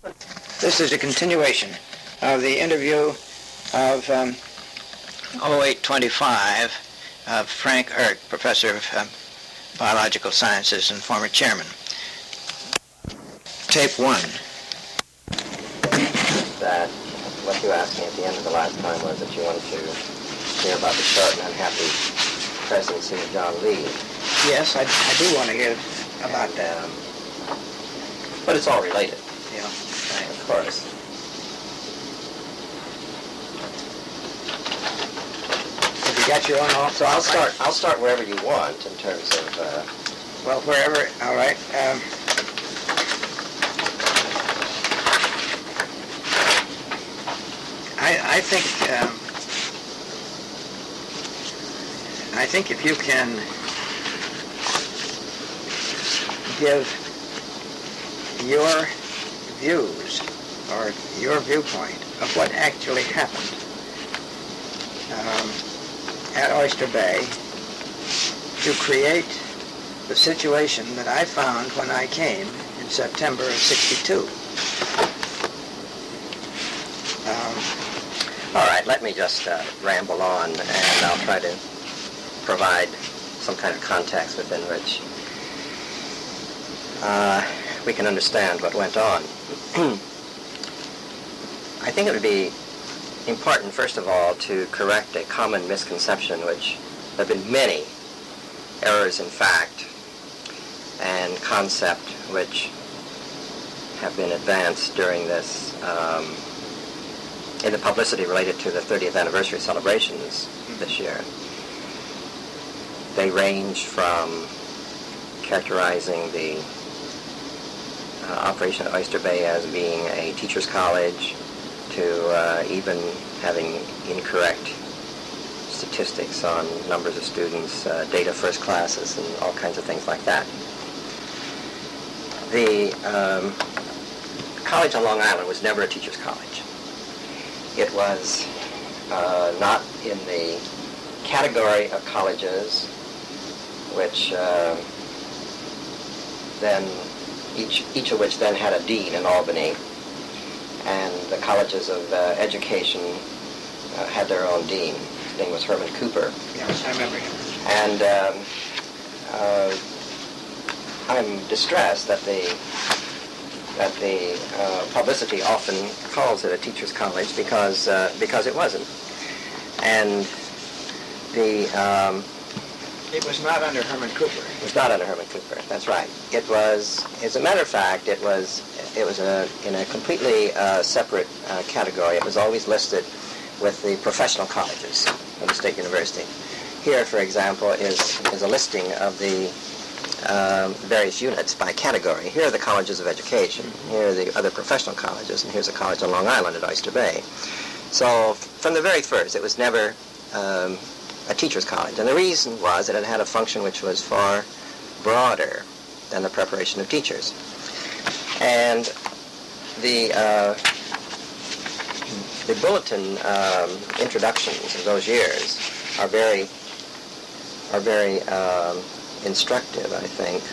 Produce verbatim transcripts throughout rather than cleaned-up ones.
This is a continuation of the interview of um, oh eight twenty-five of Frank Erck, professor of um, biological sciences and former chairman. Tape one. That what you asked me at the end of the last time was that you wanted to hear about the short and unhappy presidency of John Lee. Yes, I, I do want to hear about and, that. Um, but it's all related. Yeah. Of course. Have you got your own off? So I'll start. I'll start wherever you want in terms of. Uh, well, wherever. All right. Um, I, I think. Um, I think if you can give your views or your viewpoint of what actually happened um, at Oyster Bay to create the situation that I found when I came in September of sixty-two. Um, all right, let me just uh, ramble on, and I'll try to provide some kind of context within which uh, we can understand what went on. I think it would be important, first of all, to correct a common misconception, which there have been many errors in fact and concept which have been advanced during this, um, in the publicity related to the thirtieth anniversary celebrations this year. They range from characterizing the uh, operation at Oyster Bay as being a teacher's college to uh, even having incorrect statistics on numbers of students, uh, data first classes, and all kinds of things like that. The um, college on Long Island was never a teacher's college. It was uh, not in the category of colleges which uh, then each each of which then had a dean in Albany, and the colleges of uh, education uh, had their own dean. His name was Herman Cooper. Yes, I remember him. And um, uh, I'm distressed that the that the uh, publicity often calls it a teacher's college because uh, because it wasn't. And the um, It was not under Herman Cooper. It was not under Herman Cooper. That's right. It was, as a matter of fact, it was it was a, in a completely uh, separate uh, category. It was always listed with the professional colleges of the State University. Here, for example, is is a listing of the um, various units by category. Here are the colleges of education. Here are the other professional colleges, and here's a college on Long Island at Oyster Bay. So, from the very first, it was never Um, a teacher's college. And the reason was that it had a function which was far broader than the preparation of teachers. And the uh, the bulletin um, introductions of those years are very are very um, instructive, I think.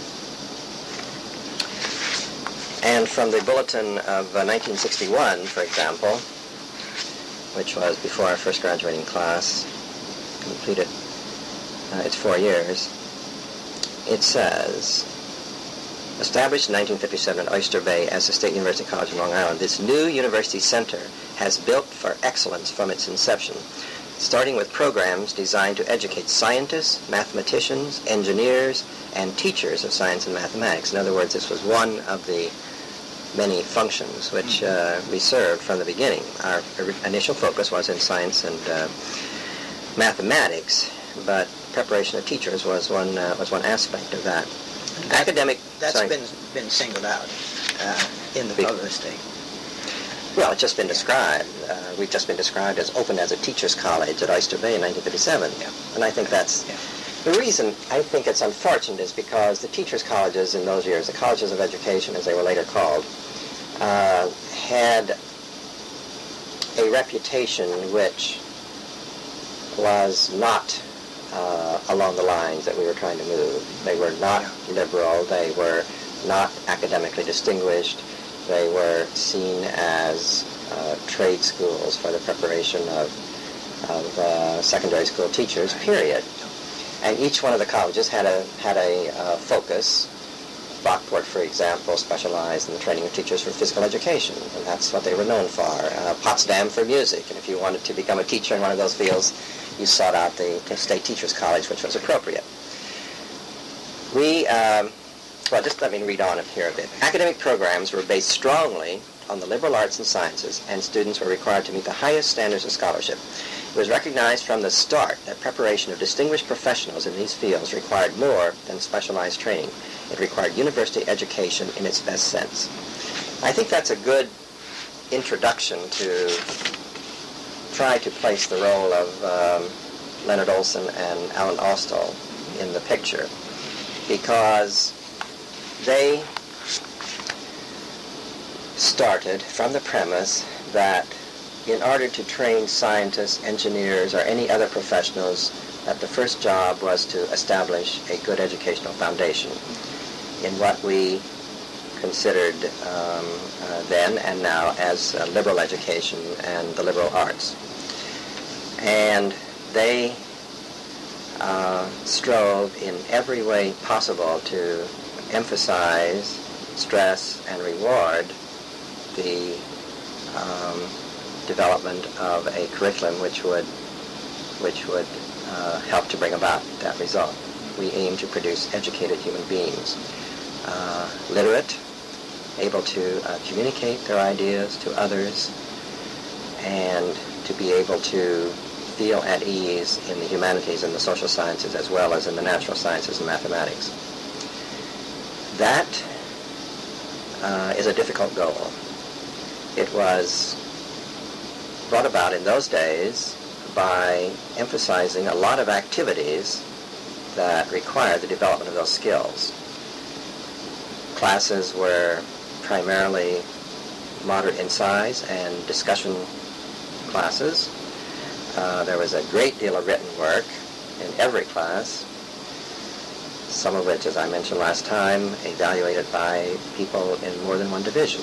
And from the bulletin of uh, nineteen sixty-one, for example, which was before our first graduating class completed uh, its four years, it says, established in nineteen fifty-seven at Oyster Bay as the State University College of Long Island, this new university center has built for excellence from its inception, starting with programs designed to educate scientists, mathematicians, engineers, and teachers of science and mathematics. In other words, this was one of the many functions which uh, we served from the beginning. Our initial focus was in science and uh, mathematics, but preparation of teachers was one uh, was one aspect of that. that Academic. That's sorry. been been singled out uh, in the Be- publicity. Well, it's just been described. Uh, we've just been described as opened as a teachers' college at Oyster Bay in nineteen fifty-seven, Yeah. and I think that's Yeah. the reason. I think it's unfortunate is because the teachers' colleges in those years, the colleges of education, as they were later called, uh, had a reputation which was not uh, along the lines that we were trying to move. They were not liberal. They were not academically distinguished. They were seen as uh, trade schools for the preparation of, of uh, secondary school teachers, period. And each one of the colleges had a, had a uh, focus. Brockport, for example, specialized in the training of teachers for physical education, and that's what they were known for. Uh, Potsdam for music, and if you wanted to become a teacher in one of those fields, you sought out the, the State Teachers College, which was appropriate. We, um, well, just let me read on here a bit. Academic programs were based strongly on the liberal arts and sciences, and students were required to meet the highest standards of scholarship. It was recognized from the start that preparation of distinguished professionals in these fields required more than specialized training. It required university education in its best sense. I think that's a good introduction to try to place the role of um, Leonard Olson and Alan Ostall in the picture, because they started from the premise that in order to train scientists, engineers, or any other professionals, that the first job was to establish a good educational foundation in what we considered um, uh, then and now as uh, liberal education and the liberal arts. And they uh, strove in every way possible to emphasize, stress, and reward the um, development of a curriculum which would which would uh, help to bring about that result. We aim to produce educated human beings, uh, literate, able to uh, communicate their ideas to others, and to be able to feel at ease in the humanities and the social sciences as well as in the natural sciences and mathematics. That uh, is a difficult goal. It was brought about in those days by emphasizing a lot of activities that required the development of those skills. Classes were primarily moderate in size and discussion classes. Uh, there was a great deal of written work in every class, some of which, as I mentioned last time, evaluated by people in more than one division.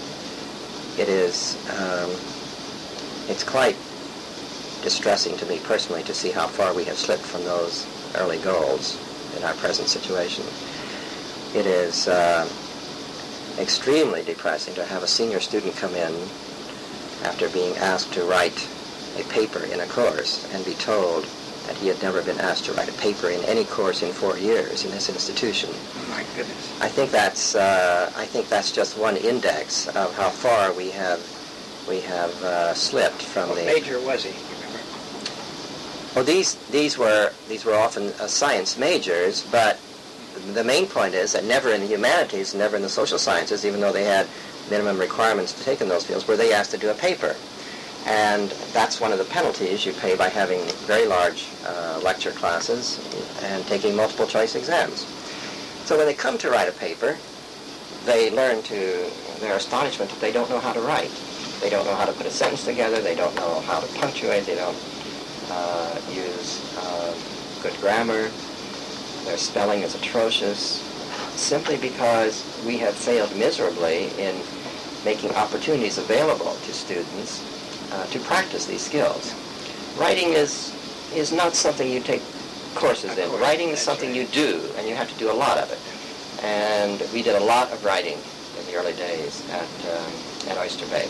It is, um, it's quite distressing to me personally to see how far we have slipped from those early goals in our present situation. It is uh, extremely depressing to have a senior student come in after being asked to write a paper in a course and be told that he had never been asked to write a paper in any course in four years in this institution. Oh my goodness. I think that's uh, I think that's just one index of how far we have we have uh, slipped from What the. major was he? You remember? Well, these these were these were often uh, science majors, but the main point is that never in the humanities, never in the social sciences, even though they had minimum requirements to take in those fields, were they asked to do a paper. And that's one of the penalties you pay by having very large uh, lecture classes and taking multiple choice exams. So when they come to write a paper, they learn to their astonishment that they don't know how to write. They don't know how to put a sentence together. They don't know how to punctuate. They don't uh, use uh, good grammar. Their spelling is atrocious, simply because we have failed miserably in making opportunities available to students Uh, to practice these skills. Writing is is not something you take courses in. Writing is something you do, and you have to do a lot of it. And we did a lot of writing in the early days at um, at Oyster Bay.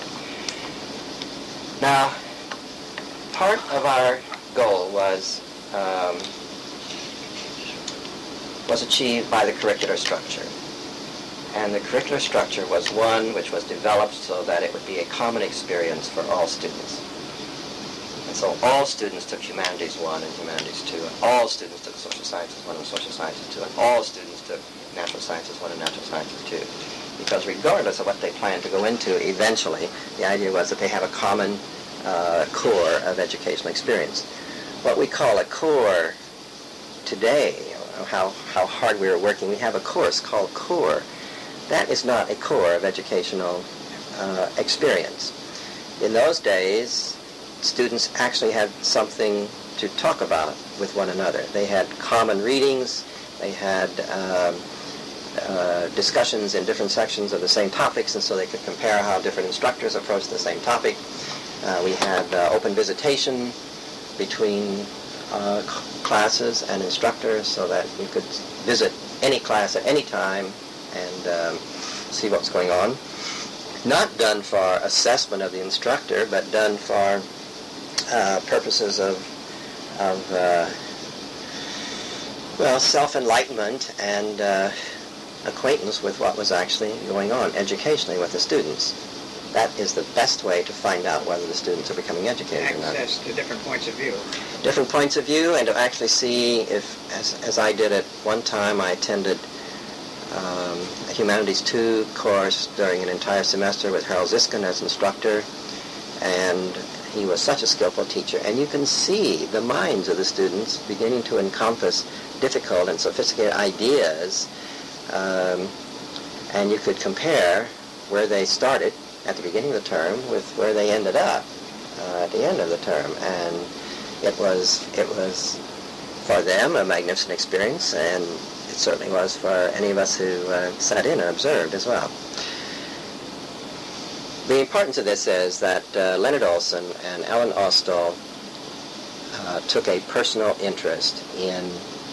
Now, part of our goal was um, was achieved by the curricular structure. And the curricular structure was one which was developed so that it would be a common experience for all students. And so all students took Humanities one and Humanities two, and all students took Social Sciences one and Social Sciences two, and all students took Natural Sciences one and Natural Sciences two. Because regardless of what they planned to go into eventually, the idea was that they have a common uh, core of educational experience. What we call a core today, how, how hard we were working, we have a course called core. That is not a core of educational uh, experience. In those days, students actually had something to talk about with one another. They had common readings, they had um, uh, discussions in different sections of the same topics, and so they could compare how different instructors approached the same topic. Uh, we had uh, open visitation between uh, classes and instructors, so that you could visit any class at any time and um, see what's going on. Not done for assessment of the instructor, but done for uh, purposes of, of uh, well, self-enlightenment and uh, acquaintance with what was actually going on educationally with the students. That is the best way to find out whether the students are becoming educated or not. Access to different points of view. Different points of view, and to actually see if, as, as I did at one time, I attended um, a Humanities two course during an entire semester with Harold Ziskin as instructor, and he was such a skillful teacher. And you can see the minds of the students beginning to encompass difficult and sophisticated ideas, um, and you could compare where they started at the beginning of the term with where they ended up uh, at the end of the term. And it was, it was for them a magnificent experience, and it certainly was for any of us who uh, sat in and observed as well. The importance of this is that uh, Leonard Olson and Ellen Ostell uh, took a personal interest in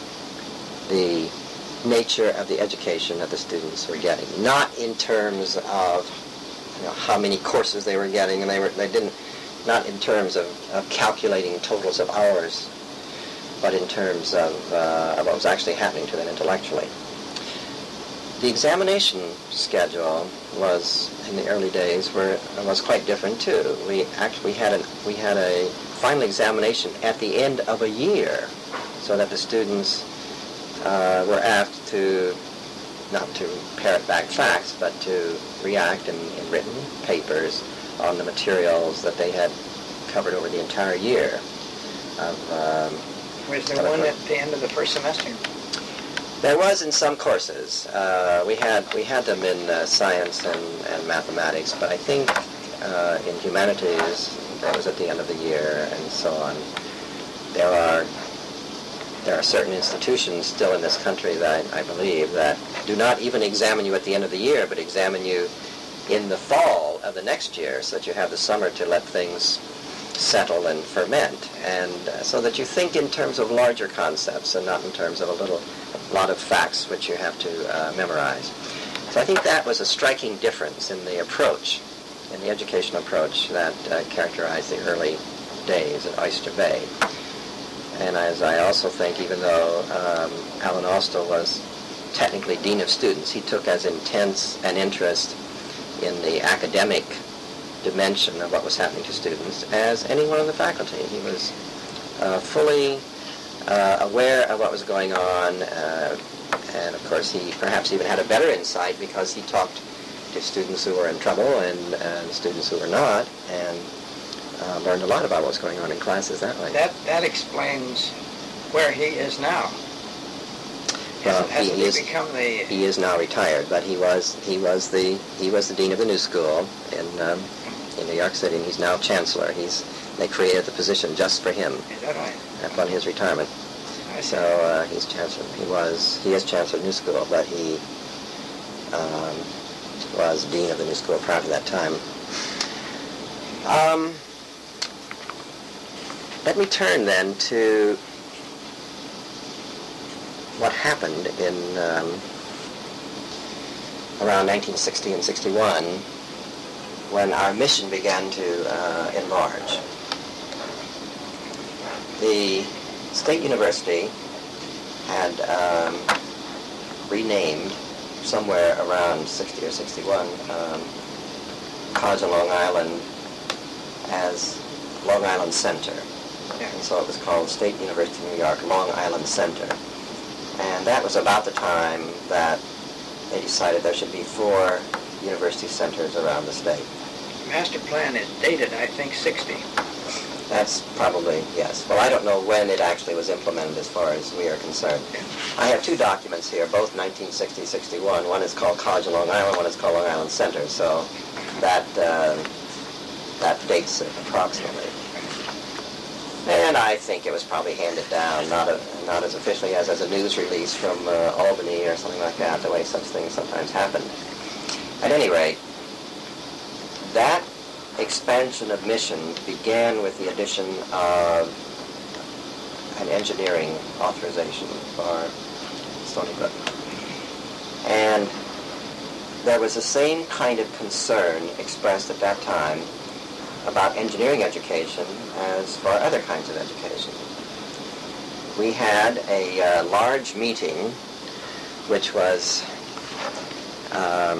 the nature of the education that the students were getting, not in terms of you know, how many courses they were getting, and they were they didn't not in terms of, of calculating totals of hours, but in terms of, uh, of what was actually happening to them intellectually. The examination schedule was in the early days were was quite different too. We actually had a we had a final examination at the end of a year, so that the students uh, were asked to not to parrot back facts, but to react in, in written papers on the materials that they had covered over the entire year. Of, um, was there one at the end of the first semester? There was in some courses. Uh, we had we had them in uh, science and, and mathematics, but I think uh, in humanities that was at the end of the year, and so on. There are there are certain institutions still in this country that I, I believe that do not even examine you at the end of the year, but examine you in the fall of the next year, so that you have the summer to let things settle and ferment, and uh, so that you think in terms of larger concepts and not in terms of a little lot of facts which you have to uh, memorize. So I think that was a striking difference in the approach, in the educational approach that uh, characterized the early days at Oyster Bay. And as I also think, even though um, Alan Ostell was technically Dean of Students, he took as intense an interest in the academic dimension of what was happening to students as anyone on the faculty. He was uh, fully uh, aware of what was going on, uh, and of course he perhaps even had a better insight because he talked to students who were in trouble and, and students who were not, and uh, learned a lot about what was going on in classes that way. That that explains where he is now. Well, Hasn't, hasn't he, he, is, become the... he is now retired, but he was he was the he was the dean of the New School in um, in New York City, and he's now chancellor. He's they created the position just for him. Is that right? Upon his retirement. I see. So uh, he's chancellor. He was he is chancellor of New School, but he um, was dean of the New School prior to that time. Um, let me turn then to what happened in um, around nineteen sixty and sixty-one, when our mission began to uh, enlarge. The State University had um, renamed somewhere around sixty or sixty-one um, College on Long Island as Long Island Center. Yeah. And so it was called State University of New York Long Island Center. And that was about the time that they decided there should be four university centers around the state. Master plan is dated, I think, sixty. That's probably, yes. Well, I don't know when it actually was implemented as far as we are concerned. I have two documents here, both nineteen sixty sixty-one. One is called College of Long Island, one is called Long Island Center. So that, uh, that dates it approximately. And I think it was probably handed down, not a, not as officially as as a news release from uh, Albany or something like that, the way such things sometimes happen. At any rate, that expansion of mission began with the addition of an engineering authorization for Stony Brook. And there was the same kind of concern expressed at that time about engineering education as for other kinds of education. We had a uh, large meeting which was um,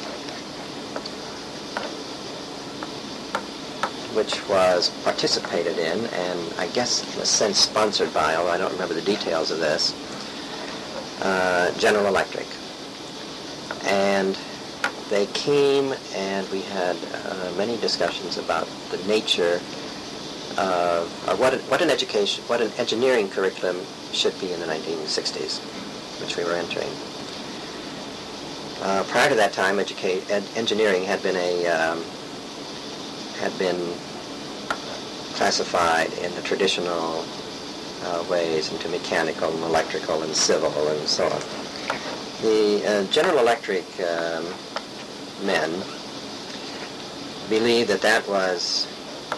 which was participated in and I guess in a sense sponsored by, although I don't remember the details of this, uh, General Electric. And they came and we had uh, many discussions about the nature of, or what, what an education, what an engineering curriculum should be in the nineteen sixties, which we were entering. Uh, prior to that time, educate, ed, engineering had been a um, had been classified in the traditional uh, ways into mechanical and electrical and civil and so on. The uh, General Electric um, men believed that that was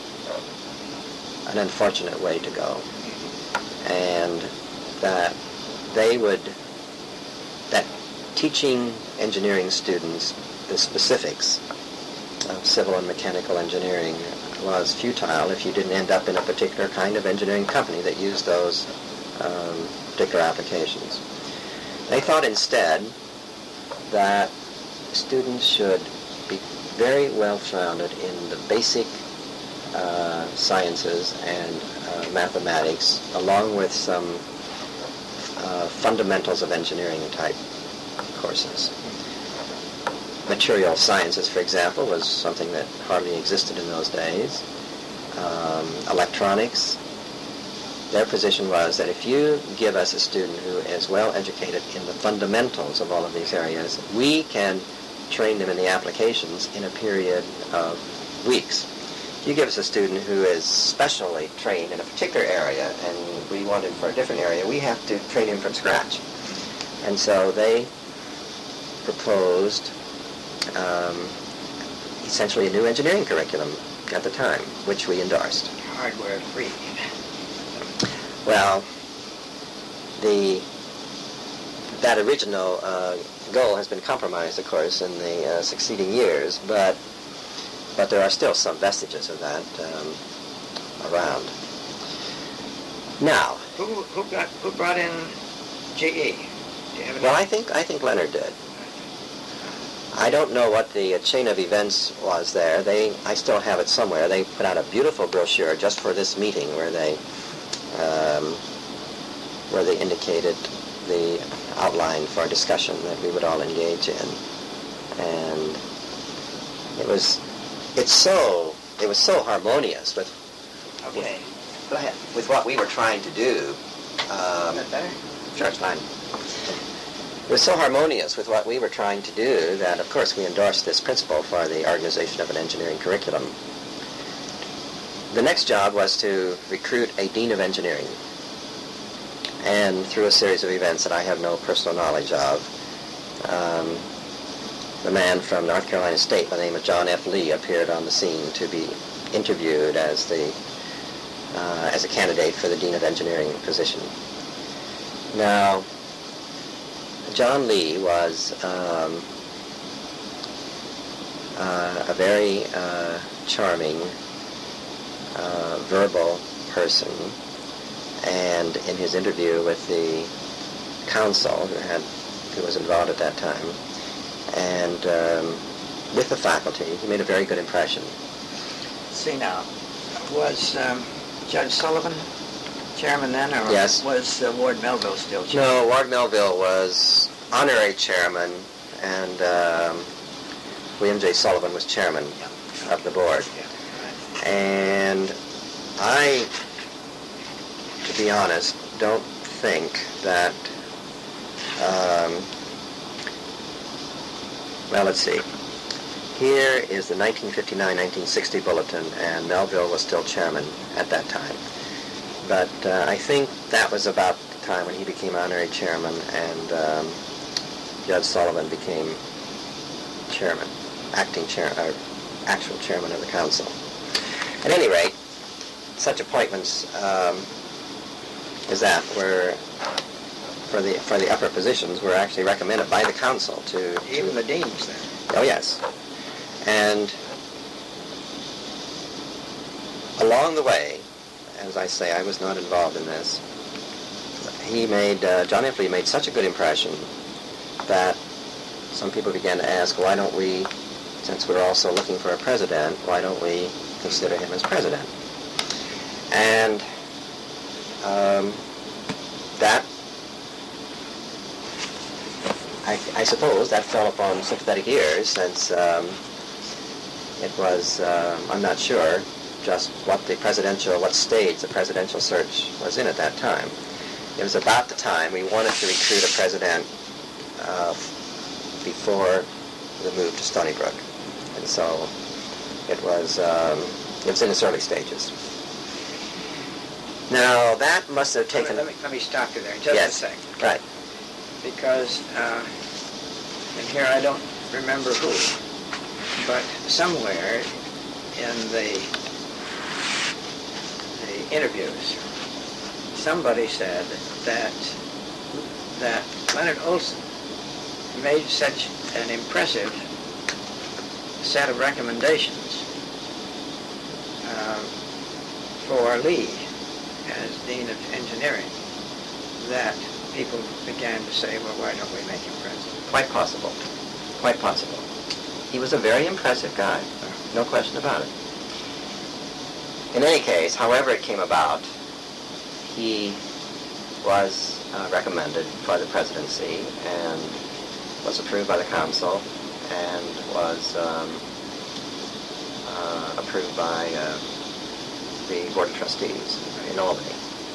an unfortunate way to go, and that they would, that teaching engineering students the specifics of civil and mechanical engineering was futile if you didn't end up in a particular kind of engineering company that used those um, particular applications. They thought instead that students should be very well founded in the basic uh, sciences and uh, mathematics, along with some uh, fundamentals of engineering type courses. Material sciences, for example, was something that hardly existed in those days. Um, electronics. Their position was that if you give us a student who is well educated in the fundamentals of all of these areas, we can train them in the applications in a period of weeks. If you give us a student who is specially trained in a particular area and we want him for a different area, we have to train him from scratch. And so they proposed um, essentially a new engineering curriculum at the time, which we endorsed. Hardware free. Well, the that original uh, goal has been compromised, of course, in the uh, succeeding years, but but there are still some vestiges of that um, around. Now, who who got who brought in G E? Do you have well, I think I think Leonard did. I don't know what the uh, chain of events was there. They I still have it somewhere. They put out a beautiful brochure just for this meeting where they. Um, where they indicated the outline for a discussion that we would all engage in, and it was it's so it was so harmonious with okay with, go ahead, with what we were trying to do. Um, Is that better? Sure, it's fine. It was so harmonious with what we were trying to do that, of course, we endorsed this principle for the organization of an engineering curriculum. The next job was to recruit a dean of engineering. And through a series of events that I have no personal knowledge of, um, the man from North Carolina State by the name of John F. Lee appeared on the scene to be interviewed as the uh, as a candidate for the dean of engineering position. Now, John Lee was um, uh, a very uh, charming Uh, verbal person, and in his interview with the council who had who was involved at that time, and um, with the faculty, he made a very good impression. See now, was um, Judge Sullivan chairman then, or Yes. was uh, Ward Melville still chairman? No, Ward Melville was honorary chairman, and um, William J. Sullivan was chairman Yeah. of the board. Yeah. And I, to be honest, don't think that, um, well, let's see. Here is the nineteen fifty-nine nineteen sixty bulletin, and Melville was still chairman at that time. but uh, I think that was about the time when he became honorary chairman and um, Judge Sullivan became chairman, acting chair, or actual chairman of the council. At any rate, such appointments um, as that were for the for the upper positions were actually recommended by the council to, to Even the deans then. Oh yes, and along the way, as I say, I was not involved in this. He made uh, John Ipley made such a good impression that some people began to ask, why don't we, since we're also looking for a president, why don't we consider him as president? And um, that, I, I suppose, that fell upon sympathetic ears, since um, it was, uh, I'm not sure, just what the presidential, what stage the presidential search was in at that time. It was about the time we wanted to recruit a president uh, before the move to Stony Brook. And so it was, um, it was in its early stages. Now, that must have taken... Let me, let me stop you there just yes, a second. Right. Because, uh, and here I don't remember who, but somewhere in the, the interviews, somebody said that that Leonard Olson made such an impressive set of recommendations uh, for Lee as Dean of Engineering that people began to say, well, why don't we make him president? Quite possible. Quite possible. He was a very impressive guy. No question about it. In any case, however it came about, he was uh, recommended for the presidency and was approved by the council and was um, uh, approved by uh, the Board of Trustees in Albany.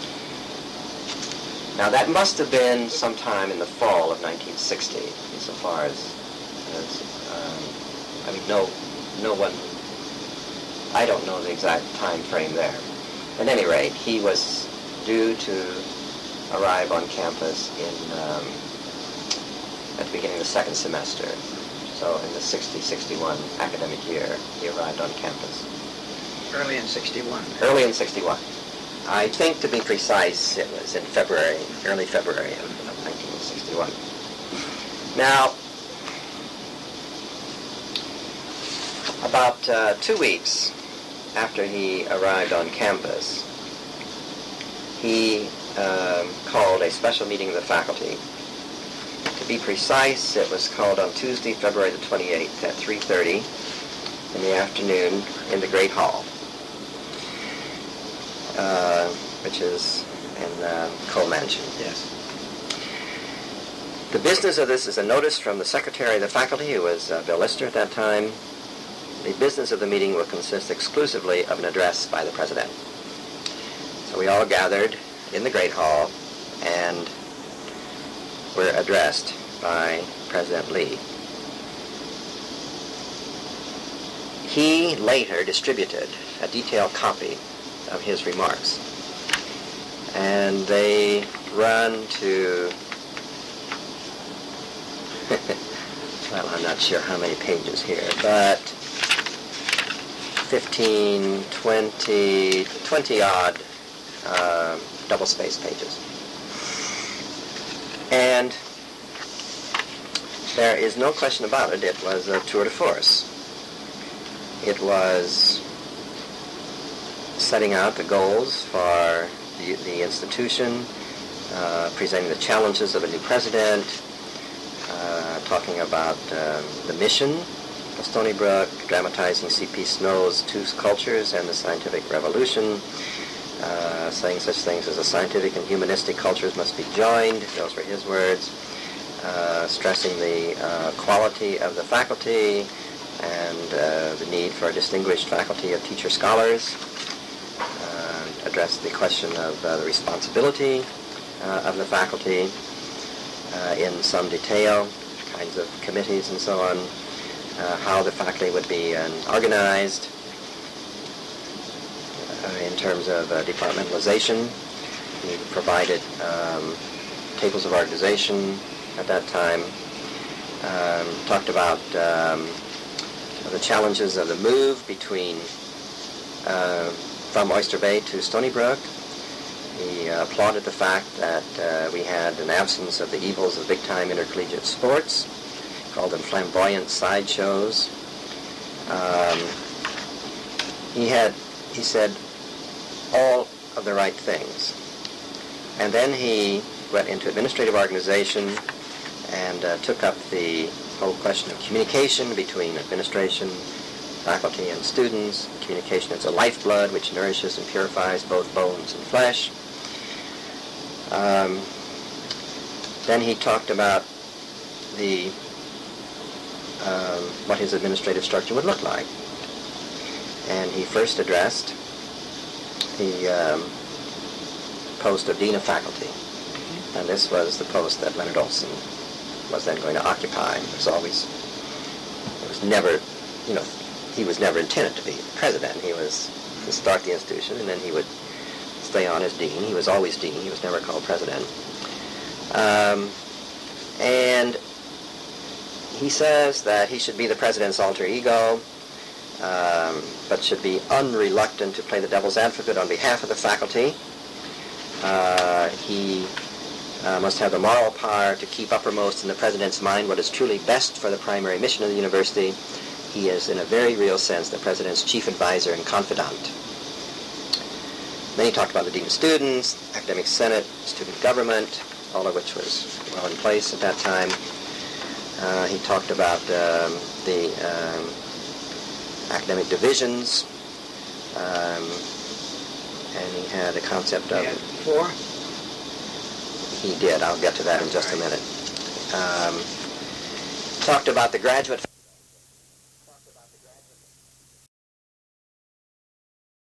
Now that must have been sometime in the fall of nineteen sixty, insofar as, as um, I mean, no, no one, I don't know the exact time frame there. At any rate, he was due to arrive on campus in um, at the beginning of the second semester. So in the sixty sixty-one academic year, he arrived on campus. Early in sixty-one. Early in sixty-one. I think, to be precise, it was in February, early February of, of nineteen sixty-one. Now, about uh, two weeks after he arrived on campus, he um, called a special meeting of the faculty. To be precise, it was called on Tuesday, February the twenty-eighth at three thirty in the afternoon in the Great Hall, uh, which is in uh, Cole Mansion. Yes. The business of this is a notice from the secretary of the faculty, who was uh, Bill Lister at that time. The business of the meeting will consist exclusively of an address by the president. So we all gathered in the Great Hall and were addressed by President Lee. He later distributed a detailed copy of his remarks, and they run to, well, I'm not sure how many pages here, but fifteen, twenty, twenty odd uh, double-spaced pages. And there is no question about it, it was a tour de force. It was setting out the goals for the, the institution, uh, presenting the challenges of a new president, uh, talking about um, the mission of Stony Brook, dramatizing C P Snow's Two Cultures and the Scientific Revolution, uh, saying such things as the scientific and humanistic cultures must be joined, those were his words, uh, stressing the uh, quality of the faculty and uh, the need for a distinguished faculty of teacher scholars, uh, addressed the question of uh, the responsibility uh, of the faculty uh, in some detail, kinds of committees and so on, uh, how the faculty would be um, organized, uh, in terms of uh, departmentalization. He provided um, tables of organization at that time. Um, talked about um, the challenges of the move between uh, from Oyster Bay to Stony Brook. He uh, applauded the fact that uh, we had an absence of the evils of big-time intercollegiate sports, called them flamboyant sideshows. Um, he had, he said, all of the right things. And then he went into administrative organization and uh, took up the whole question of communication between administration, faculty, and students. Communication is a lifeblood which nourishes and purifies both bones and flesh. Um, then he talked about the um, what his administrative structure would look like. And he first addressed the um, post of Dean of Faculty. And this was the post that Leonard Olson was then going to occupy. It was always, it was never, you know, he was never intended to be president. He was to start the institution, and then he would stay on as dean. He was always dean. He was never called president. Um, and he says that he should be the president's alter ego, um, but should be unreluctant to play the devil's advocate on behalf of the faculty. Uh, he uh, must have the moral power to keep uppermost in the president's mind what is truly best for the primary mission of the university. He is, in a very real sense, the president's chief advisor and confidant. Then he talked about the dean of students, academic senate, student government, all of which was well in place at that time. Uh, he talked about um, the um, academic divisions, um, and he had a concept of... Yeah. Four? He did. I'll get to that in just a minute. Um, talked about the graduate